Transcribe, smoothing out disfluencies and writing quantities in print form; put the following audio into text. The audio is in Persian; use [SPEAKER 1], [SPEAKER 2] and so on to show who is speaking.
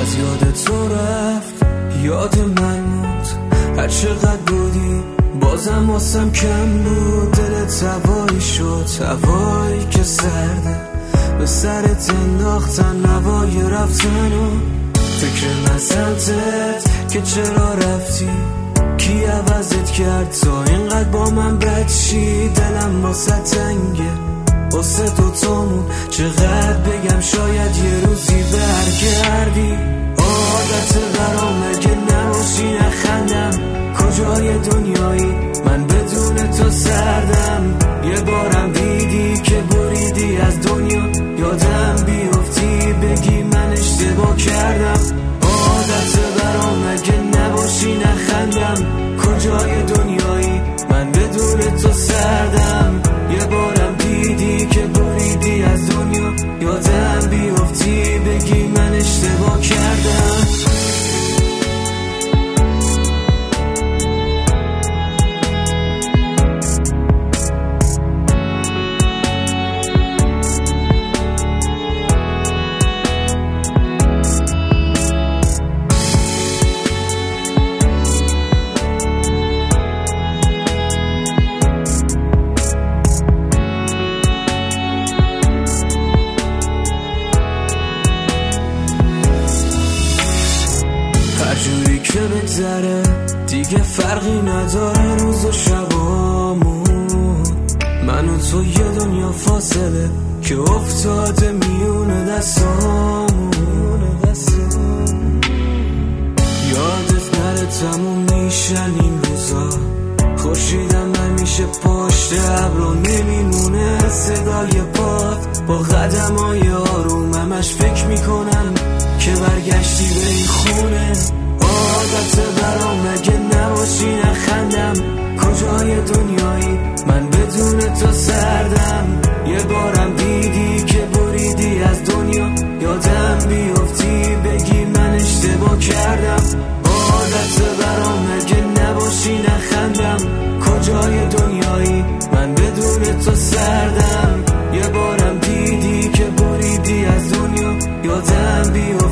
[SPEAKER 1] از یاد تو رفت، یاد من موند. هر چقدر بودی بازم واسم کم بود. دلت هوایی شد، هوایی که سرده، به سرت انداختن نوای رفتن و فکر نسلتت که چرا رفتی، کی عوضت کرد تا اینقدر با من بد شی. دلم واسه تنگه، واسه دوتامون چقدر بگم، شاید یه روزی برگردی. عادت برام اگه نباشی نخندم، کجای دنیایی من بدون تو سردم. یه بارم دیدی که بریدی از دنیا، یادم بیفتی بگی من اشتباه کردم. عادت برام اگه نباشی نخندم، کجای دنیایی من بدون تو سردم. یه بارم دیدی که بریدی از دنیا، یادم بیفتی بگی من اشتباه کردم. جوری که بگذره دیگه فرقی نداره روز و شبامون. من و تو یه دنیا فاصله که افتاده میونه دستامون. یادت نره تموم میشن این روزا، خورشیدم همیشه پشت ابرو نمیمونه. صدای پات با قدمای آروم، همش فکر میکنم که برگشتی به این خونه. عادت برام اگه نباشی نخندم، کجای دنیایی من بدون تو سردم. یه بارم دیدی که بریدی از دنیا، یادم بیفتی بگی من اشتباه کردم. عادت برام اگه نباشی نخندم، کجای دنیایی من بدون تو سردم. یه بارم دیدی که بریدی از دنیا، یادم بیفتی